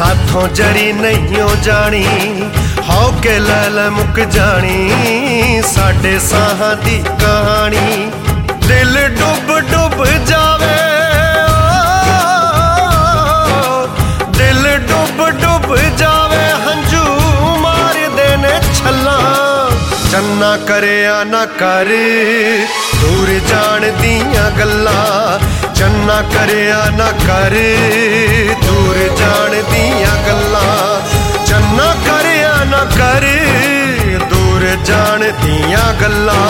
साथों जरी नहीं हो जानी, हो के लैल मुक जानी साडे साहां दी कहानी। दिल डुब डुब जावे, दिल डुब डुब जावे, हंझू मार देने छल्ला। चन्ना करे या ना कर दूर जान दियां गल्लां, चन्ना करे या ना कर दूर जान दियां गल्लां, चन्ना करे या ना कर दूर जान दियां गल्लां।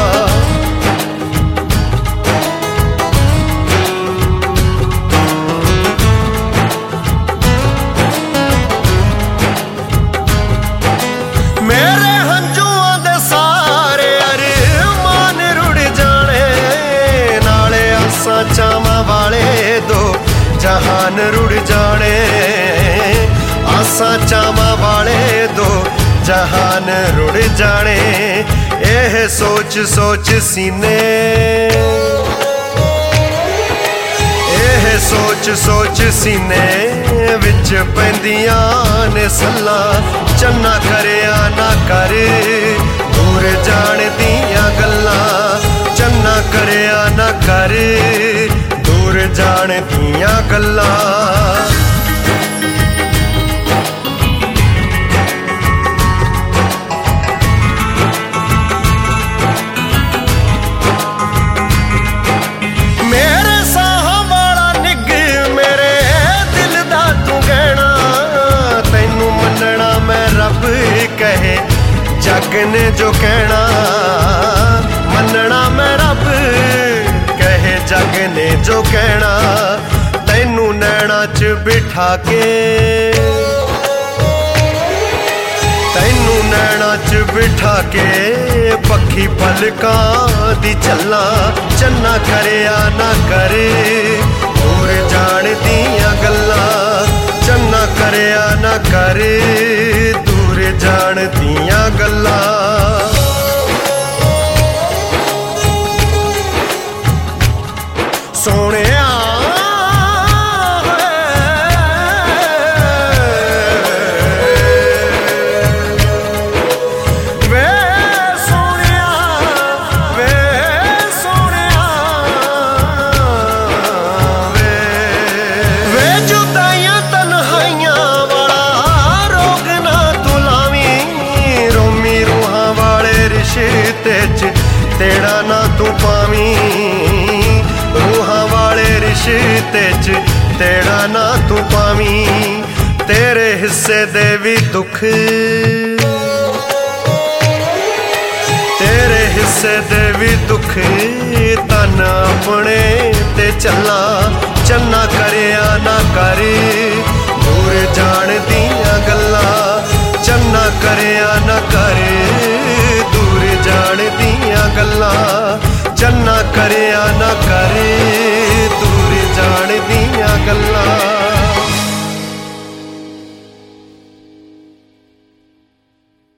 मेरे हंझुआं दे सारे अरमान रुड़ जाने, नाले आसां चावां वाले दो जहान रुड़ जाने, आसां चावां वाले दो जहान रुड़ जाने। एह सोच सोच सीने, एह सोच सोच सीने विच पैंदियां ने सल्लां। चन्ना करे या ना कर दूर जान दियां गल्लां, चन्ना करे या ना कर दूर जान दियां गल्लां। कहे जग ने जो कहना मनना, मैं रब कहे जग ने जो कहना। तैनू नैना च बिठा के, तैनू नैना च बिठा के पक्खी पलकां दी चल्ला। चन्ना करे या ना करे दूर जान दियां गल्लां, चन्ना करे या ना करे दूर जान दियां गल्लां। सोहणिया वे सोहणिया, वे सोहणिया वे जुदाइयां तन्हाइयां वाला रोग ना तू लावी। रोमी रूहां वाले रिश्ते च तेड़ा ना तू पावी, रूहां वाले रिश्ते च तेड़ा ना तू पावी। तेरे हिस्से दे भी दुख, तेरे हिस्से दे भी दुख तन अपने ते चला। चन्ना करे या ना कर